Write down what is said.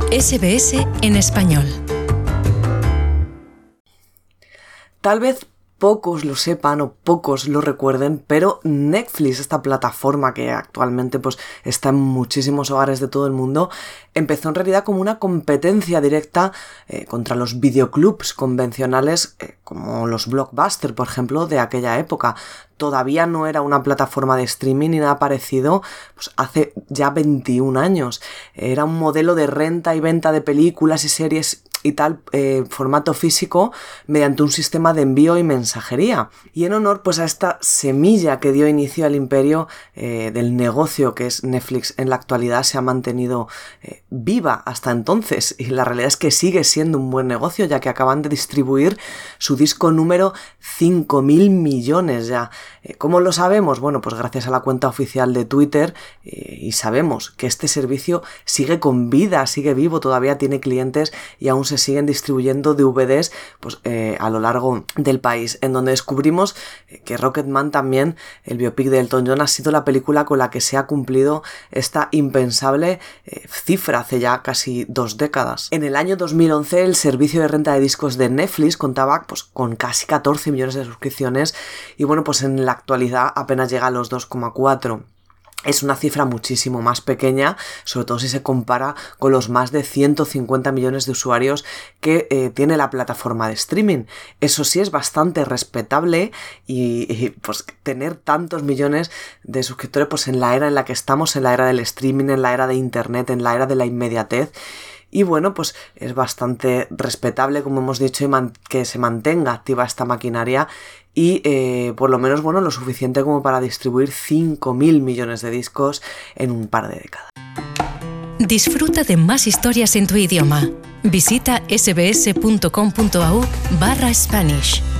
SBS en español. Tal vez pocos lo sepan o pocos lo recuerden, pero Netflix, esta plataforma que actualmente está en muchísimos hogares de todo el mundo, empezó en realidad como una competencia directa contra los videoclubs convencionales como los Blockbuster, por ejemplo, de aquella época. Todavía no era una plataforma de streaming ni nada parecido, hace ya 21 años. Era un modelo de renta y venta de películas y series y tal, formato físico, mediante un sistema de envío y mensajería. Y en honor a esta semilla que dio inicio al imperio del negocio que es Netflix, en la actualidad se ha mantenido viva hasta entonces, y la realidad es que sigue siendo un buen negocio, ya que acaban de distribuir su disco número 5.000 millones ya. ¿Cómo lo sabemos? Bueno, gracias a la cuenta oficial de Twitter, y sabemos que este servicio sigue con vida, sigue vivo, todavía tiene clientes y aún se siguen distribuyendo DVDs a lo largo del país, en donde descubrimos que Rocketman, también el biopic de Elton John, ha sido la película con la que se ha cumplido esta impensable cifra hace ya casi 2 décadas. En el año 2011 el servicio de renta de discos de Netflix contaba con casi 14 millones de suscripciones y en la actualidad apenas llega a los 2,4. Es una cifra muchísimo más pequeña, sobre todo si se compara con los más de 150 millones de usuarios que tiene la plataforma de streaming. Eso sí, es bastante respetable y tener tantos millones de suscriptores en la era en la que estamos, en la era del streaming, en la era de internet, en la era de la inmediatez. Y es bastante respetable, como hemos dicho, que se mantenga activa esta maquinaria y por lo menos lo suficiente como para distribuir 5.000 millones de discos en un par de décadas. Disfruta de más historias en tu idioma. Visita sbs.com.au/Spanish.